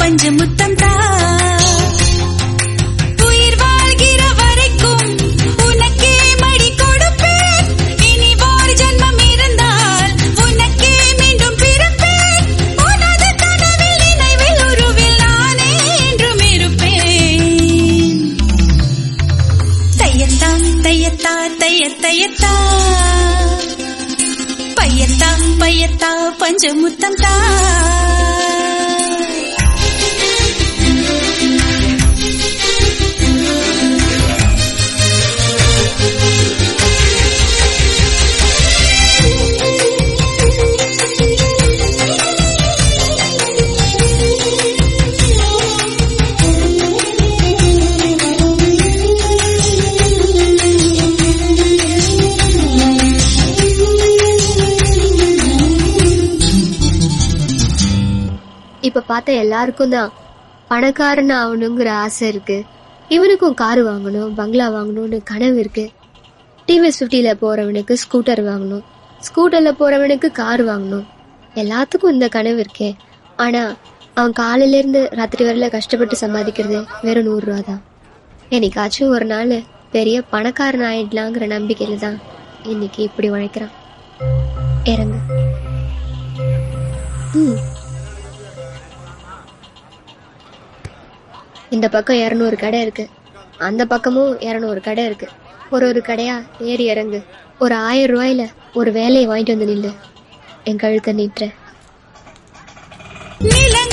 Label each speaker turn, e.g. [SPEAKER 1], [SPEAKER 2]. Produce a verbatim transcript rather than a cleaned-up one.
[SPEAKER 1] பஞ்சு முத்தம் தா. உயிர் வாழ்கிற வரைக்கும் உனக்கே மடி கொடுப்பேன். இனி ஒரு ஜன்மம் இருந்தால் உனக்கே மீண்டும் பிறப்பேன். உனது கனவில் நினைவில் உருவில் நானே என்றும் இருப்பேன். தையத்தா தையத்தா தைய தையத்தா பையத்தா பையத்தா பஞ்சு முத்தம் தா.
[SPEAKER 2] இப்ப பார்த்த எல்லாருக்கும் தான் பணக்காரன் ஆகணுங்கிற ஆசை இருக்கு. இவனுக்கும் காரு வாங்கணும், பங்களா வாங்கணும்னு கனவு இருக்கு. டிவிஎஸ் பிப்டில போறவனுக்கு ஸ்கூட்டர் வாங்கணும், ஸ்கூட்டர்ல போறவனுக்கு கார் வாங்கணும். எல்லாத்துக்கும் இந்த கனவு இருக்கே. ஆனா அவன் காலையில இருந்து ராத்திரி வரல கஷ்டப்பட்டு சம்பாதிக்கிறது வெறும் நூறு ரூபா தான். என்னைக்காச்சும் ஒரு நாள் பெரிய பணக்காரன் ஆயிடலாங்கிற நம்பிக்கையில தான் இன்னைக்கு இப்படி உழைக்கிறான். இறங்கு. ம் இந்த பக்கம் இருநூறு கடை இருக்கு, அந்த பக்கமும் இருநூறு கடை இருக்கு. ஒரு ஒரு கடையா ஏறி இறங்கு. ஒரு ஆயிரம் ரூபாயில ஒரு வேலையை வாங்கிட்டு வந்து நில்லு. என் கழுத்தை நீட்டுற.